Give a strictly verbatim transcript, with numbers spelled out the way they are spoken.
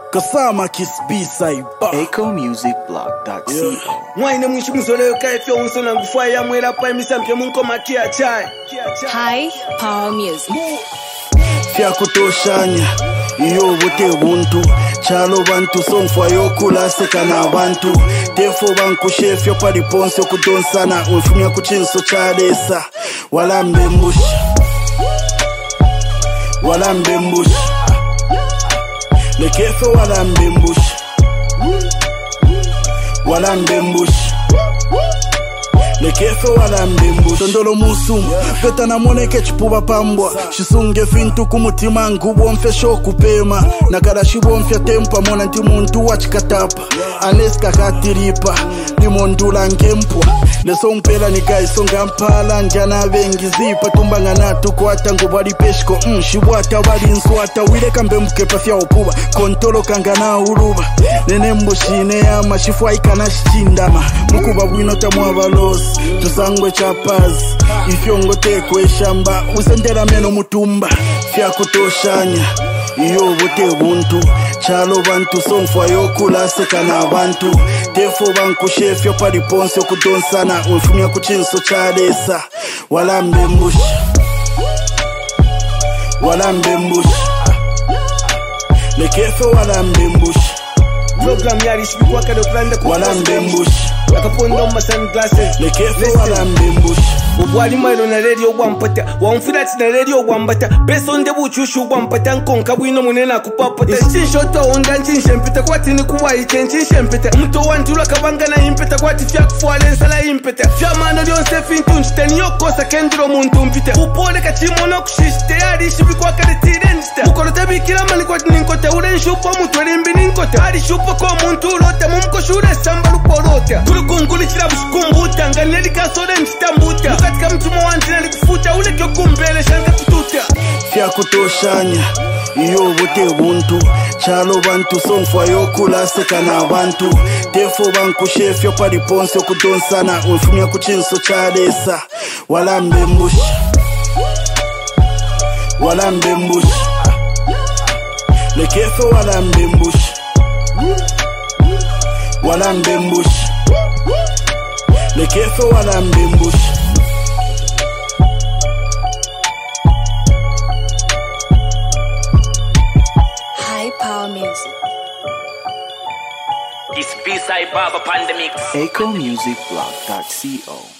Kasama Kiss B-side bar echo music blog dot co. Mwaine mwishi mzoleo kaifyo unsona ngufaya mwela pa imisampya munko makia chai. High Power Music. Fya kutoshanya iyo bote buntu chalo bantu somfwa yokula sekana abantu defo banku chef yo pari ponse okudonsana unfumya kuchinso chalesa walambe mbushi walambe mbushi lekefe walambe mbushi walambe mbushi lekefe walambe mbushi tondolo musumu peta na moneke chipuba pambwa shisunge fintu kumutima ngubo mfesho kupema nakara shibo mfya tempa mona nti muntu wachikatapa aleska katiripa limondula ngempwa leso mpela ni gaiso ngampala njana bengi zipa tumbanga natu kwata ngubali peshko mm, shibwata bali nswata wile kambe mkepa fya upuba kontolo kangana uruba nene mbushine ya mashifu aikana shindama mukuba bwino tamwa balosi tusangwe chapazi ifyongo tekwe shamba usendera meno mutumba fya kutoshanya iyo bote buntu chalo bantu somfwa yokula sekana abantu defo banku chef yo pari ponse okudonsana unfumya kuchinso chalesa walambe mbushi walambe mbushi lekefe walambe mbushi Program yari shibikwa kado planda kwa walambe mbushi yakapondo ma sunglasses lekefe walambe mbushi ubwali mailo na radio bwampata wamfilati na radio bwambata beso nde buchushu bwampata nkonka bwino munena kupapata chinshoto onda nchinsempita kwati ni kuwai chenchinsempita mto wantula kabanga na impita kwati fya kufuale nsala impita fya mano lyonse fintu nchiteni yokosa kendro muntu mpita upole kachimono kushishite yari shibikwa kade tirenjita mukolo tabikira mani kwati ninkote ure nshupo mutu elimbi ninkote hari shupo kwa muntu ulote mumko shure samba luporota kulukunguli chila bushikumbuta nganeli kasode nchitambuta katika mtumo wanti na likufuta ule kyo kumbele shanga kututa fya kutoshanya iyo bote buntu chalo bantu somfwa yokula sekana abantu defo banku chef yo pari ponse okudonsana unfumya kuchinso chalesa walambe mbushi walambe mbushi lekefe walambe mbushi walambe mbushi lekefe walambe mbushi High Power Music. This B-side Baba Pandemic. echo music blog dot co.